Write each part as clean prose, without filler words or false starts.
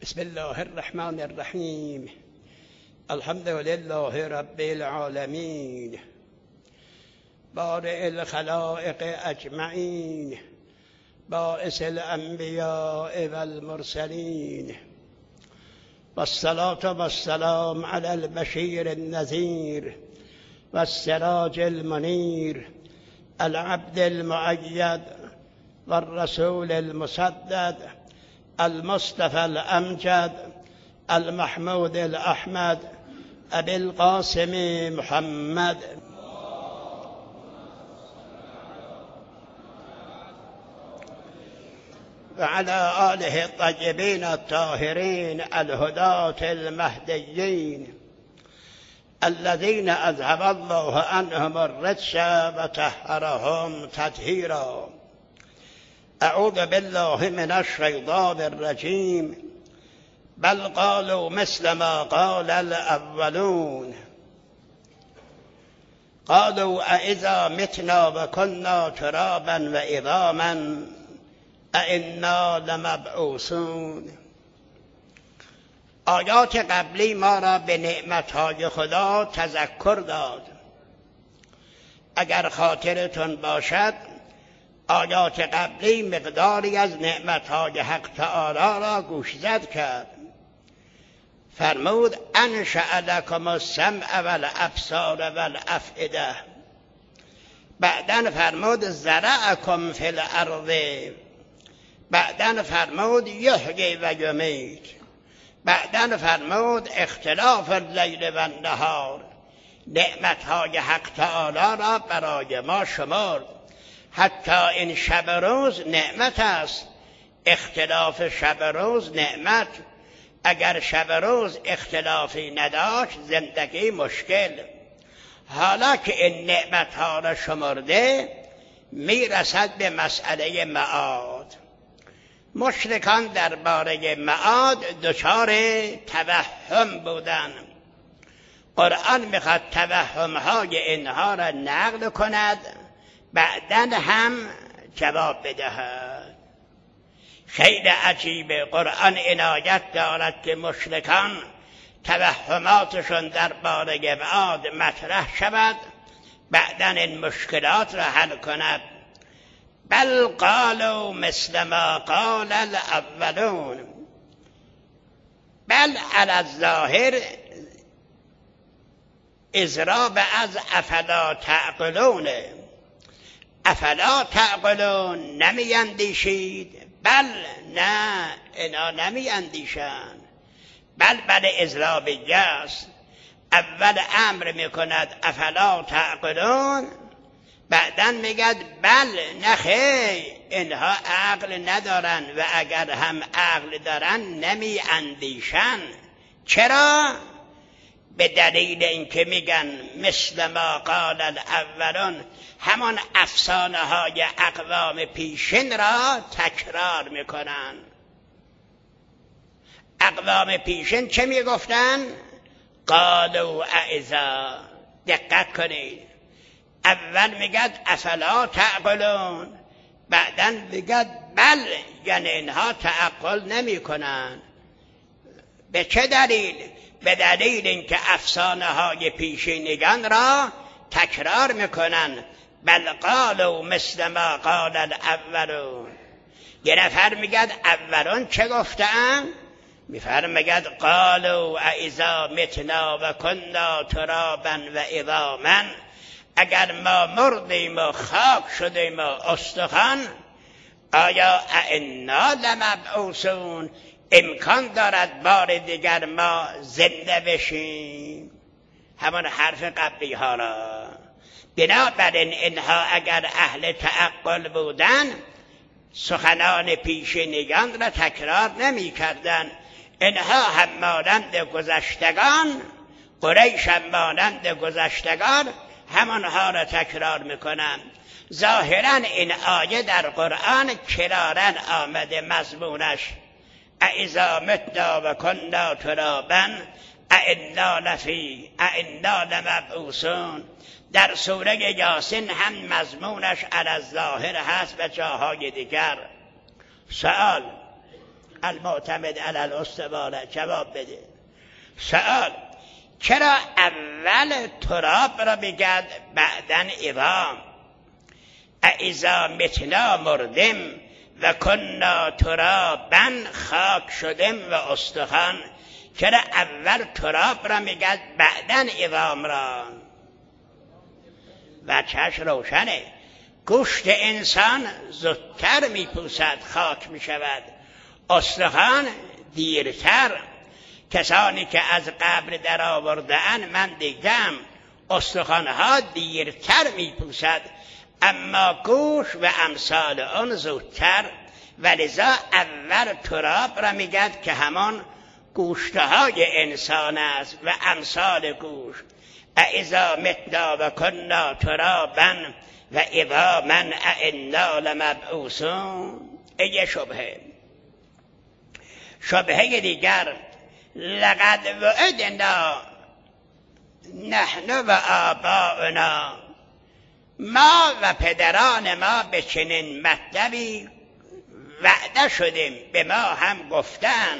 بسم الله الرحمن الرحیم. الحمد لله رب العالمین، بارئ الخلائق اجمعین، باعث الانبیاء والمرسلین، والصلاة والسلام علی البشیر النذیر والسراج المنیر، العبد المؤید والرسول المسدد، المصطفى الأمجد، المحمود الأحمد، أبي القاسم محمد. وعلى آله الطيبين الطاهرين الهداة المهديين الذين أذهب الله عنهم الرجس وطهرهم تطهيرا. أعوذ بالله من الشيطان الرجيم. بل قالوا مثل ما قال الأولون قالوا أإذا متنا وكنا ترابا وعظاما أإنا لمبعوثون. آیات قبلی ما را به نعمتهای خدا تذکر داد. اگر خاطرتون باشد آیات قبلی مقداری از نعمتهای حق تعالی را گوشزد کرد. فرمود انشأ لکم السمع والابصار والافئده. بعداً فرمود زرعکم فی الارض. بعداً فرمود یحیی و یمیت. بعداً فرمود اختلاف اللیل و النهار. نعمتهای حق تعالی را برای ما شمرد. حتی این شب روز نعمت است. اختلاف شب روز نعمت. اگر شب روز اختلافی نداشت زندگی مشکل. حالا که این نعمت ها را شمرده میرسد به مسئله معاد. مشرکان درباره معاد دچار توهم بودند. قرآن میخواد توهم های اینها را نقل کند، بعداً هم جواب بدهد. خیلی عجیبه. قرآن عنایت دارد که مشرکان توهماتشون درباره معاد مطرح شود، بعداً این مشکلات را حل کند. بل قالوا مثل ما قال الاولون. بل علی الظاهر اضراب از افلا تعقلون. افلا تعقلون، نمی اندیشید؟ بل نه، اینا نمی اندیشند. بل اضرابیه است. اول امر میکند افلا تعقلون، بعداً میگد بل نخیر، اینها عقل ندارن و اگر هم عقل دارن نمی اندیشن. چرا؟ به دلیل اینکه میگن مثل ما قال الاولون، همان افسانه های اقوام پیشین را تکرار میکنن. اقوام پیشین چه میگفتن؟ قالوا اذا. دقت کنید، اول میگد افلا تعقلون، بعداً میگد بل، یعنی اینها تعقل نمیکنن. به چه دلیل؟ به دلیل اینکه افسانه های پیشینگان را تکرار میکنن. بل قالوا مثل ما قال الاولون. یه نفر میگد اولون چه گفتن؟ میگد قالوا اذا متنا و کنا ترابا و عظاما. اگر ما مردیم و خاک شدیم و استخوان، آیا انا لمبعوثون، امکان دارد بار دیگر ما زنده بشیم؟ همون حرف قبلی ها را. بنابراین اینها اگر اهل تعقل بودن سخنان پیشینیان را تکرار نمی کردن. اینها هم مانند گذشتگان، قریش هم مانند گذشتگان همانها را تکرار میکنن. ظاهرا این آیه در قرآن کرارن آمده مضمونش. اذا متنا و کنا ترابا ائنا لمبعوثون. در سوره یاسین هم مضمونش علی الظاهر هست و جاهای دیگر. سوال: المعتمد علی الاستوانه. جواب بده. سوال: چرا اول تراب را بگد بعدن عظام؟ اذا متنا مردم و کنا ترابا، خاک شدم و استخوان. چرا اول تراب را میگد بعدن عظام را؟ وجهش روشنه. گوشت انسان زودتر میپوسد، خاک میشود. استخوان دیرتر. کسانی که از قبر در آورده‌اند من دیدم استخوانها دیرتر میپوسد، اما گوشت و امثال آن زودتر. ولذا اول تراب را میگد که همان گوشتهای انسان است و امثال گوشت. اذا متنا و کنا ترابا و عظاما ائنا لمبعوثون. ای شبهه دیگر: لقد وعدنا نحن و آباؤنا، ما و پدران ما به چنین مطلبی وعده شدیم، به ما هم گفتن.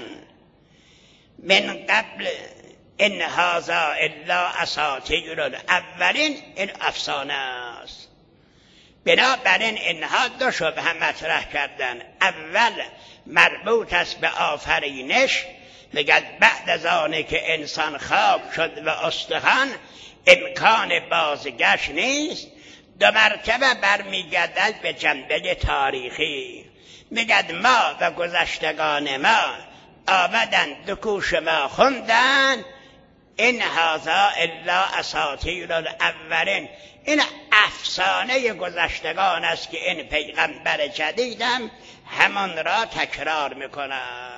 من قبل ان هذا الا اساطیر الاولین، این افسانه است. بنابراین اینها دو شبهه مطرح کردن. اول مربوط است به آفرینش، میگد بعد از آنه که انسان خاک شد و استخوان امکان بازگشت نیست. دو مرتبه برمیگردد به جنبه تاریخی، میگد ما و گذشتگان ما آمدن دو کوش ما خوندن این هذا الا اساطیر الاولین، این افسانه گذشتگان است که این پیغمبر جدیدم همان را تکرار میکنه.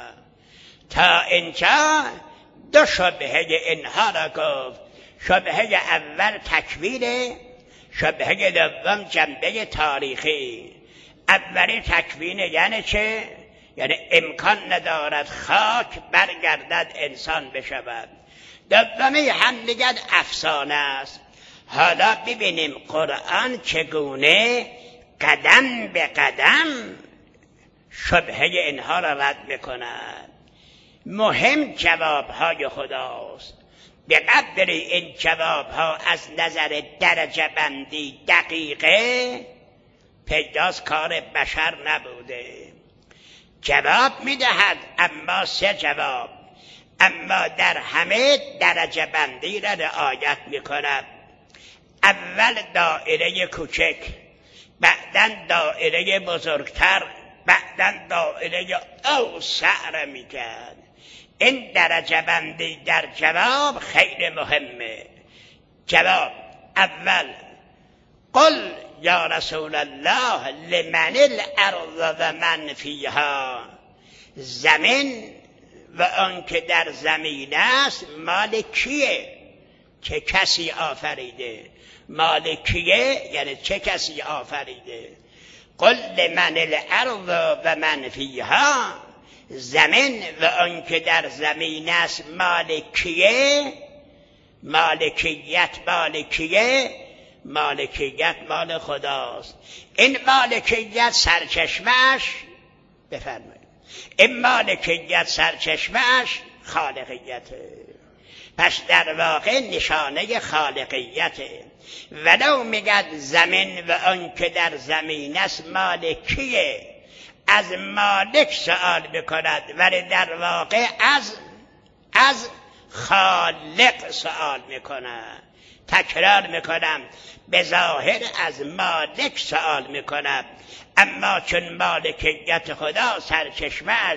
تا اینجا دو شبهه اینها را گفت. شبهه اول تکوینه، شبهه دوم جنبه تاریخی. اولی تکوین یعنی چه؟ یعنی امکان ندارد خاک برگردد انسان بشود. دومی هم میگد افسانه است. حالا ببینیم قرآن چگونه قدم به قدم شبهه اینها را رد میکند. مهم جوابهای خداست. به قدر این جوابها از نظر درجه بندی دقیقه پیداست کار بشر نبوده. جواب میدهد اما سه جواب، اما در همه درجه بندی را رعایت میکند. اول دایره کوچک، بعداً دایره بزرگتر، بعداً دایره اوسع را میکرد. این درجه بندی در جواب خیلی مهمه. جواب اول: قل یا رسول الله لمن الارض و من فیها، زمین و آن که در زمین است مال کیه؟ چه کسی آفریده؟ مال کیه یعنی چه کسی آفریده؟ قل لمن الارض و من فیها، زمین و آن که در زمین است مال کیه؟ مالکیت مال کیه؟ مالکیت مال خداست. این مالکیت سرچشمش بفرمایید، این مالکیت سرچشمش خالقیته. پس در واقع نشانه خالقیته. ولو میگد زمین و آن که در زمین است مال کیه، از مالک سؤال بکند، ولی در واقع از خالق سؤال میکند. تکرار میکنم، به ظاهر از مالک سؤال میکند، اما چون مالکیت خدا سرچشمش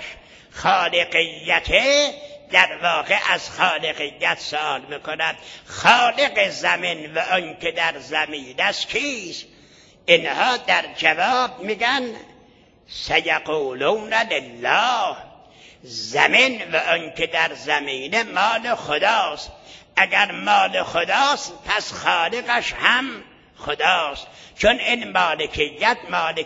خالقیته، در واقع از خالقیت سؤال میکند. خالق زمین و آن که در زمین است کیست؟ اینها در جواب میگن سیقولون لله، زمین و آن که در زمین مال خداست. اگر مال خداست پس خالقش هم خداست، چون این مالکیت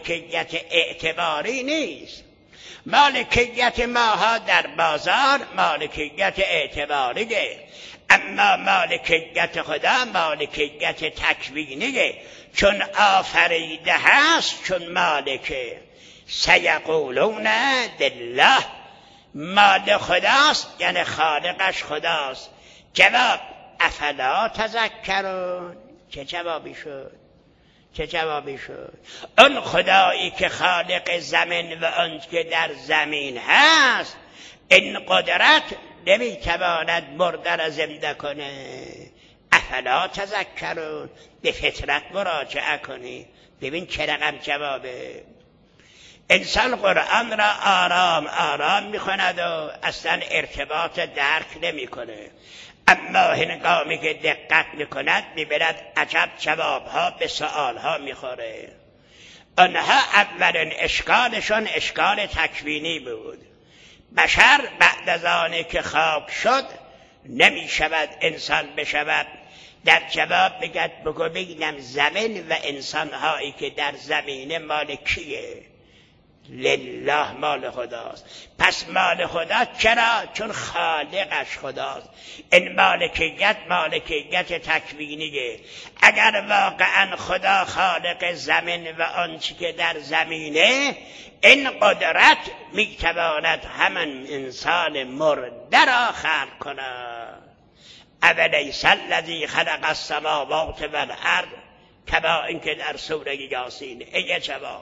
اعتباری نیست. مالکیت ماها در بازار مالکیت اعتباریه، اما مالکیت خدا مالکیت تکوینیه، چون آفریده هست، چون مالکه. سیقولون لله، مال خداست یعنی خالقش خداست. جواب افلا تذکرون. چه جوابی شد؟ چه جوابی شد؟ اون خدایی که خالق زمین و اون که در زمین هست، این قدرت نمیتواند مرده را زنده کنه. افلا تذکرون، به فطرت مراجعه کنی. ببین چه رقم جوابه. انسان قرآن را آرام آرام میخواند و اصلا ارتباط درک نمیکنه، اما هنگامی که دقت میکند میبیند عجب جوابها به سؤالها میخوره. آنها اولین اشکالشون اشکال تکوینی بود. بشر بعد از آنی که خاک شد نمیشود انسان بشود. در جواب بگد بگو بگم زمین و انسانهایی که در زمین مال کیه؟ لله، مال خداست. پس مال خدا چرا؟ چون خالقش خداست. این مالکیت تکوینیه. اگر واقعا خدا خالق زمین و آنچه که در زمینه، این قدرت میتواند همان انسان مرده را خلق کند. اولیس الذی خلق السماوات والارض، کما اینکه در سوره یاسین. این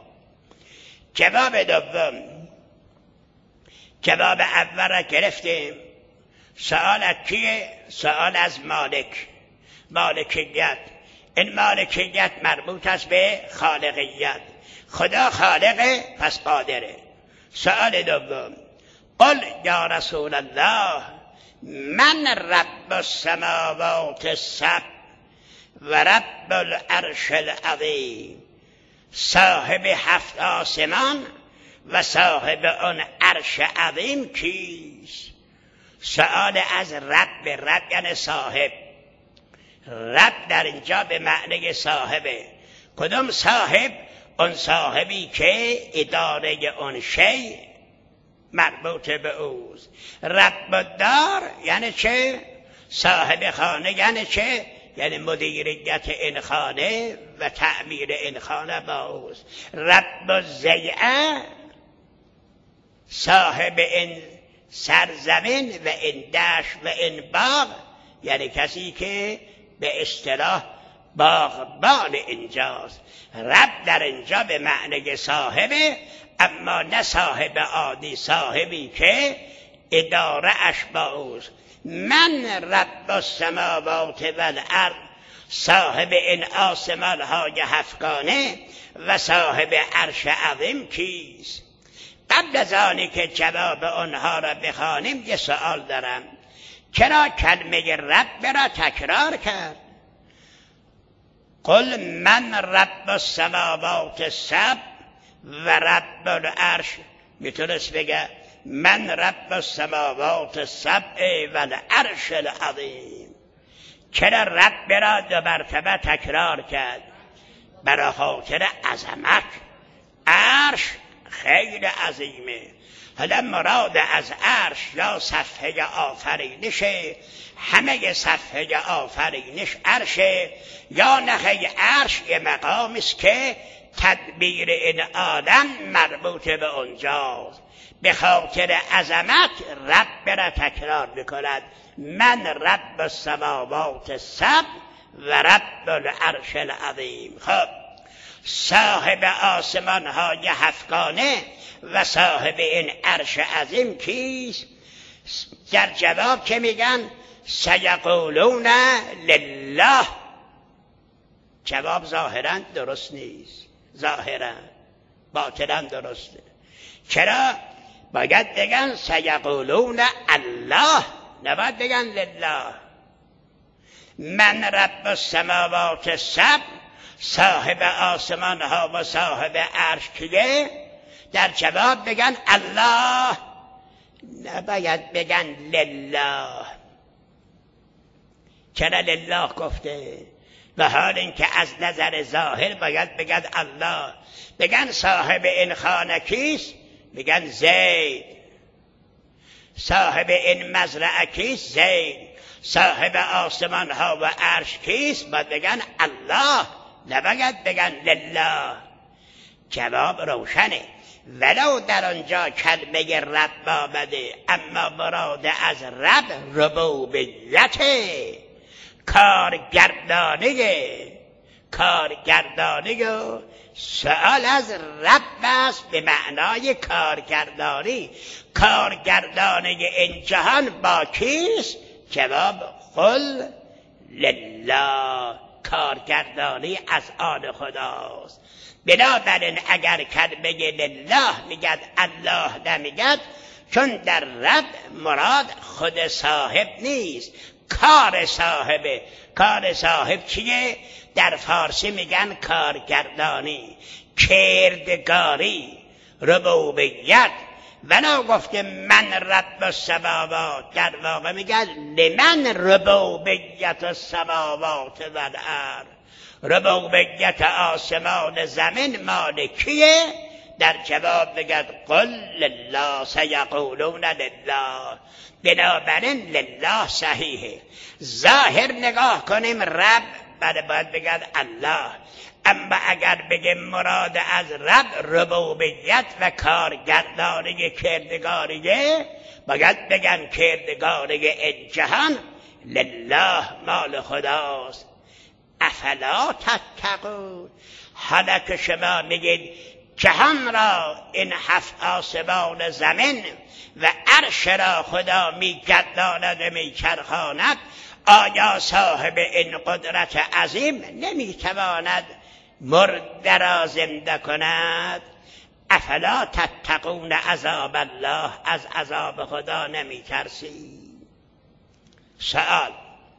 جواب دوم. جواب اول را گرفتیم. سوال از کیه؟ سوال از مالکیت. این مالکیت مربوط است به خالقیت. خدا خالقه پس قادره. سوال دوم، قل یا رسول الله من رب السماوات السبع و رب العرش العظیم، صاحب 7 آسمان و صاحب آن عرش عظیم کیست؟ سؤال از رب یعنی صاحب. رب در اینجا به معنی صاحبه. کدوم صاحب؟ اون صاحبی که اداره اون شی مربوط به اوست. رب الدار یعنی چه؟ صاحب خانه یعنی چه؟ یعنی مدیریت این خانه و تعمیر این خانه با اوست. رب الزیعه صاحب این سرزمین و این دشت و این باغ، یعنی کسی که به اصطلاح باغبان اینجاست. رب در اینجا به معنی صاحبه، اما نه صاحب عادی، صاحبی که اداره اش با اوست. من رب السماوات والارض، صاحب این آسمان های 7گانه و صاحب عرش عظیم کیست؟ قبل از آنی که جواب آنها را بخوانیم یه سوال دارم. چرا کلمه رب را تکرار کرد؟ قل من رب السماوات السبع و رب العرش. میتونست بگه من رب السماوات السبع و العرش العظیم. چرا رب را 2 مرتبه تکرار کرد؟ برای خاطر عظمت. عرش خیلی عظیمه. حالا مراد از عرش یا صفحه آفرینشه، همه صفحه آفرینش عرشه، یا نخی عرش یه مقامی است که تدبیر این عالم مربوط به اونجاست. به خاطر عظمت رب را تکرار بکند. من رب السماوات السبع و رب العرش العظیم. خب صاحب آسمان های 7گانه و صاحب این عرش عظیم کیست؟ در جواب که میگن سیقولون لله. جواب ظاهرا درست نیست، ظاهرا، باطنا درسته. چرا؟ باید بگن سیقولون الله، نباید بگن لله. من رب السماوات السبع، صاحب آسمان ها و صاحب عرش کیه؟ در جواب بگن الله، نباید بگن لله. چرا لله گفته؟ و حال اینکه از نظر ظاهر باید بگن الله. بگن صاحب این خانه کیست؟ بگن زید. صاحب این مزرعه کیست؟ زید. صاحب آسمان ها و عرش کیست؟ باید بگن الله، نباید بگن لله. جواب روشنه. ولو در آنجا کلمه رب آمده، اما مراد از رب ربوبیته، کارگردانی و سؤال از رب است به معنای کارگردانی این جهان با کیست؟ جواب قل لله، کارگردانی از آن خداست. بنابراین اگر کلمه لله میگد الله نمیگد، چون در رب مراد خود صاحب نیست، کار صاحبه. کار صاحب چیه؟ در فارسی میگن کارگردانی، کردگاری، ربوبیت. ولا گفته من رب السماوات، در واقع میگن لمن ربوبیت السماوات و الارض، ربوبیت آسمان زمین مال کیه؟ در جواب بگد قل لله، سیقولون لله. بنابراین لله صحیحه. ظاهر نگاه کنیم رب، بعد باید بگد الله. اما اگر بگیم مراد از رب ربوبیت و کارگردانی کردگاریه، باید بگن کردگاری این جهان لله، مال خداست. افلا تتقون، حالا که شما میگید جهان را، این 7 آسمان زمین و عرش را خدا میگرداند و میچرخاند، آیا صاحب این قدرت عظیم نمیتواند مرده را زنده کند؟ افلا تتقون عذاب الله، از عذاب خدا نمیترسی؟ سوال،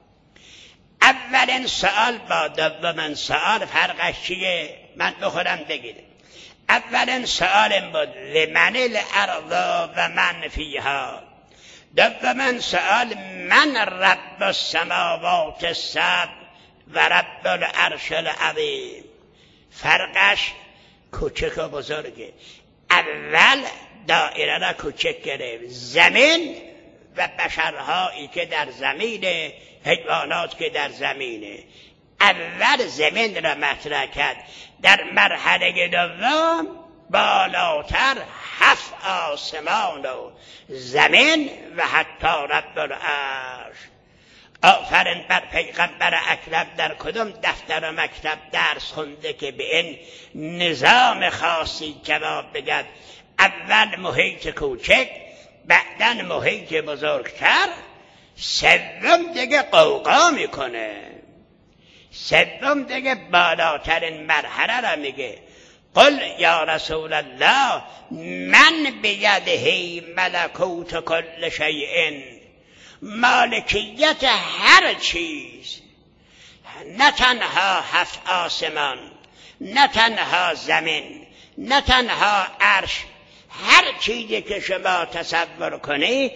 اولین سوال با دومین سوال فرقش چیه؟ من بخورم بگیرم. اولین سوال این بود لمن الارض و من فیها. دومین سوال من رب السماوات السبع و رب العرش العظیم. فرقش کوچک و بزرگه. اول دایره را کوچک گرفت، زمین و بشرهایی که در زمینه، حیوانات که در زمینه. اول زمین را مطرح کرد، در مرحله دوم بالاتر 7 آسمان و زمین و حتی رب العرش. آفرین بر پیغمبر اکرم در کدام دفتر و مکتب درس خونده که به این نظام خاصی جواب بگد اول محیط کوچک، بعدن محیط بزرگتر، سوم دیگه قوقا میکنه، سوم دیگه بالاترین مرحله را میگه. قل یا رسول الله من بیده ملکوت کل شیء، مالکیت هر چیز، نه تنها 7 آسمان، نه تنها زمین، نه تنها عرش، هر چیزی که شما تصور کنی،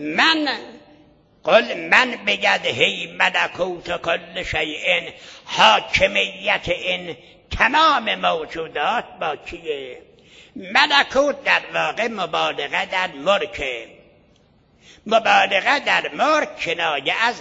قل من بیده ملکوت کل شیء، حاکمیت این تمام موجودات با کیه؟ ملکوت در واقع مبالغه در ملکه، مبالغه در ملک کنایه از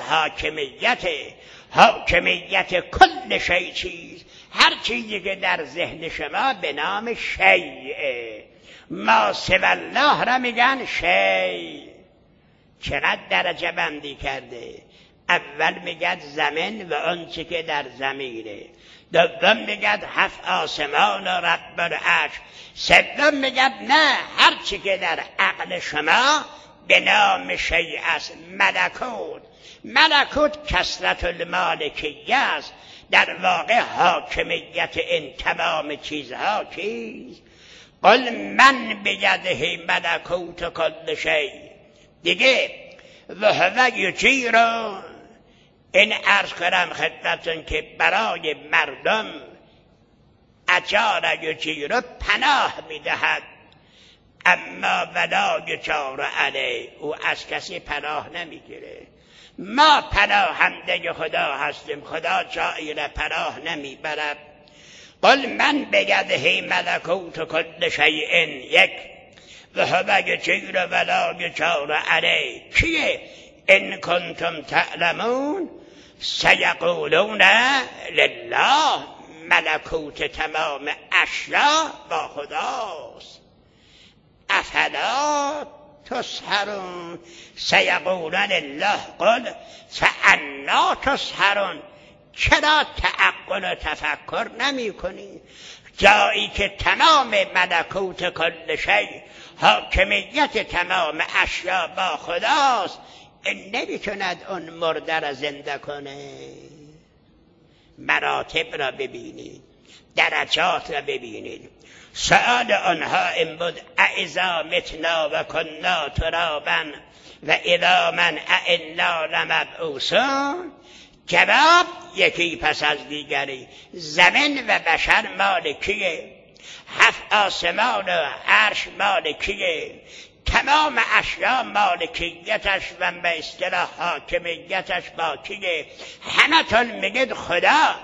حاکمیت کل شیء، چیز، هر چیزی که در ذهن شما به نام شیء، ما سوی الله را میگن شیء. چقدر درجه بندی کرده؟ اول میگد زمین و آنچه که در زمینه، دوم میگد 7 آسمان و رب العرش، سوم میگد نه، هر چی که در عقل شما به نام شیء است. ملکوت کثرت المالکیه است، در واقع حاکمیت این تمام چیزها چیز. قل من بیده ملکوت کل شیء. دیگه و هو یجیر، این عرض کنم خدمتتون که برای مردم اجار یجیر پناه میدهد، اما ولا یجار علیه، او از کسی پناه نمیگیره. ما پناهنده خدا هستیم، خدا جایی را پناه نمیبرد. قل من بیده ملکوت کل شیء، یک و هو یجیر ولا یجار علیه. کیه؟ ان کنتم تعلمون سیقولون لله، ملکوت تمام اشیا با خداست. افلا تسحرون سیقولون الله قل فانا تسحرون. چرا تعقل و تفکر نمی کنی؟ جایی که تمام ملکوت کل شی، حاکمیت تمام اشیا با خداست، این نمیتوند اون مرده را زنده کنه. مراتب را ببینید، درجات را ببینید. سؤال آنها این بود اذا متنا و کنا ترابا و اذا من ائنا لمبعوثون. جواب یکی پس از دیگری. زمین و بشر مال کیه؟ 7 آسمان و عرش مال کیه؟ تمام اشیا مالکیتش و به اصطلاح حاکمیتش با کیه؟ همتون میگید خدا.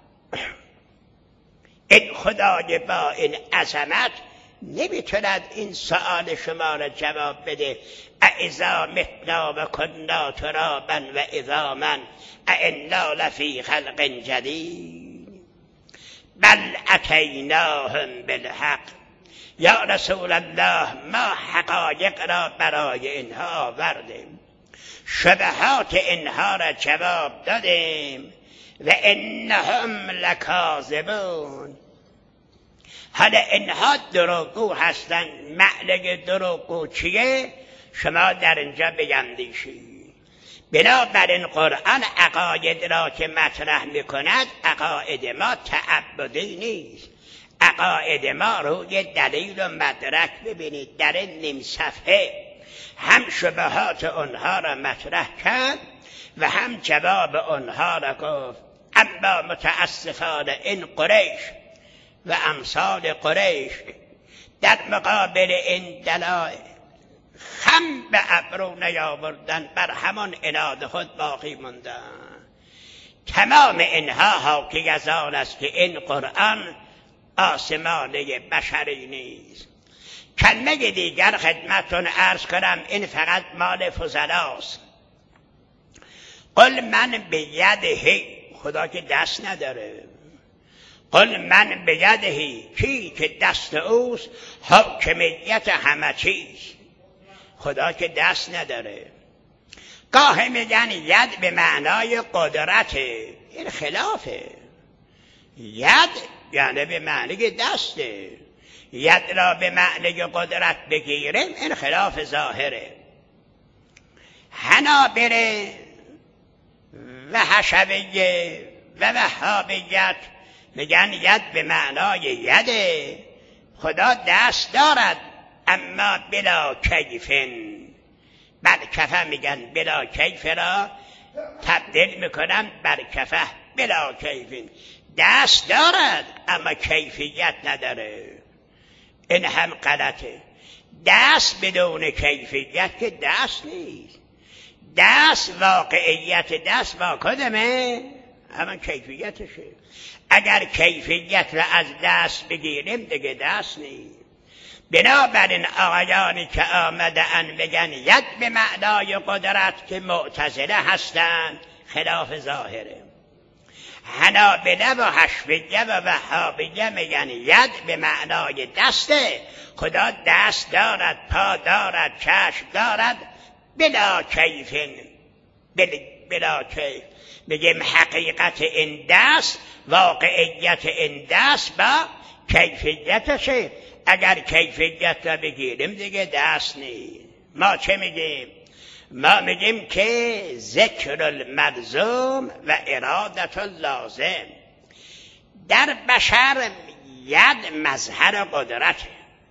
این خدای با این عظمت نمیتوند این سؤال شما را جواب بده. اذا متنا و کنا ترابا و عظاما ائنا لفی خلق جدید بل اتیناهم بالحق. یا رسول الله، ما حقایق را برای اینها آوردیم، شبهات اینها را جواب دادیم و انهم لکاذبون. حالا اینها دروغگو هستند. معنی دروغگو چیه؟ شما در اینجا بیندیشید. بنابراین قرآن عقاید را که مطرح میکند، عقاید ما تعبدی نیست. عقاید ما روی دلیل و مدرک ببینید. در این نیم صفحه هم شبهات آنها را مطرح کرد و هم جواب آنها را گفت. اما متاسفانه این قریش و امثال قریش در مقابل این دلایل خم به ابرو نیاوردن، بر همان عناد خود باقی ماندن. تمام اینها حاکی از آن است که این قرآن آسمانه بشری نیست. کلمه دیگر خدمتون عرض کنم، این فقط مال فضلاست. قل من بیده، خدا که دست نداره. قل من بیده، کی که دست اوست حاکمیت همه چیز. خدا که دست نداره. گاه میگن ید به معنای قدرت، این خلافه. ید یعنی به معنی دسته. ید را به معنی قدرت بگیریم، این خلاف ظاهره. حنابله و حشویه و وهابیت میگن ید به معنای یده. خدا دست دارد اما بلا کیفن. بر کفه میگن بلا کیف را تبدیل میکنن بر کفه بلا کیفن. دست دارد اما کیفیت نداره. این هم غلطه. دست بدون کیفیت که دست نیست. دست واقعیت دست با کدمه؟ همون کیفیتشه. اگر کیفیت را از دست بگیریم دیگه دست نیست. بنابراین آیانی که آمدن بگن ید به معنای قدرت که معتزله هستند، خلاف ظاهره. حنابله و حشویه و وهابیه میگن ید به معنای دسته. خدا دست دارد، پا دارد، چشم دارد، بلا کیفن، بلا کیف. میگیم حقیقت این دست، واقعیت این دست با کیفیتشه. اگر کیفیت را بگیریم دیگه دست نیست. ما چه میگیم؟ ما میگیم که ذکر الملزوم و ارادت اللازم. در بشر ید مظهر قدرته.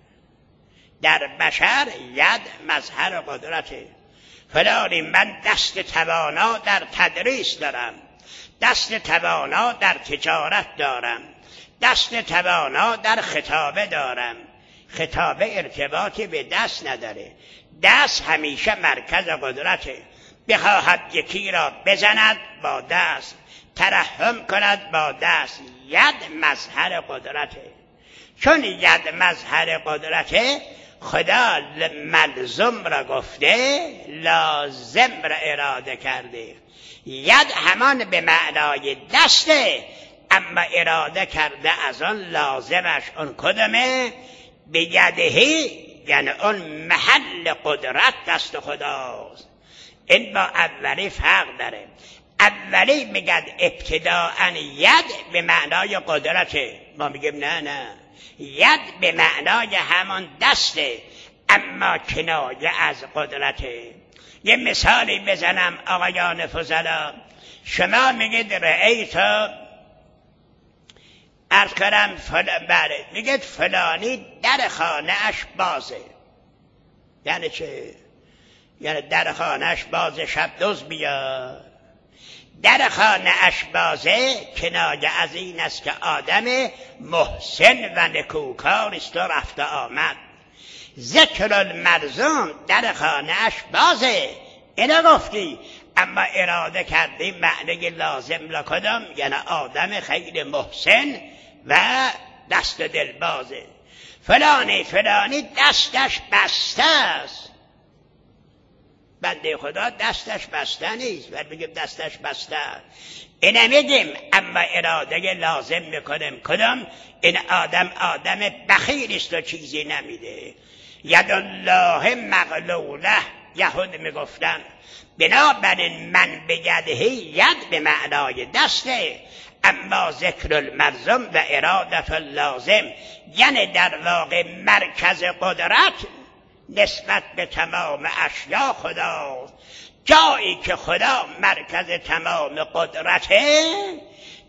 در بشر ید مظهر قدرته. فلانی من دست توانا در تدریس دارم، دست توانا در تجارت دارم، دست توانا در خطابه دارم. خطابه ارتباطی به دست نداره. دست همیشه مرکز قدرته. بخواهد یکی را بزند با دست، ترحم کند با دست. ید مظهر قدرته. چون ید مظهر قدرته، خدا ملزوم را گفته، لازم را اراده کرده. ید همان به معنای دسته، اما اراده کرده از آن لازمش اون کدمه؟ به یدهی یعنی اون محل قدرت دست خداست. این با اولی فرق داره. اولی میگن ابتداءً ید به معنای قدرته، ما میگیم نه ید به معنای همان دسته اما کنایه از قدرته. یه مثالی بزنم آقایان فضلا، شما میگید رأیتو عرض کردم بله، میگید فلانی در خانه اش بازه. یعنی چه؟ یعنی در خانه اش بازه، شب دزد بیاد. در خانه اش بازه کنایه از این است که آدم محسن و نکوکار است و رفته آمد. ذکر المرزوم در خانه اش بازه، اینو گفتی، اما اراده کردی معنی لازم لکدم، یعنی آدم خیلی محسن و دست دل بازه. فلانی دستش بسته است. بنده خدا دستش بسته نیست، ولی بگیم دستش بسته، اینه میگیم، اما اراده لازم میکنیم کدام؟ این آدم بخیل است و چیزی نمیده. ید الله مغلوله، یهود میگفتن بنابراین من به یدهی، ید به معنای دسته، اما ذکر المرزوم و ارادت اللازم، یعنی در واقع مرکز قدرت نسبت به تمام اشیا خدا. جایی که خدا مرکز تمام قدرته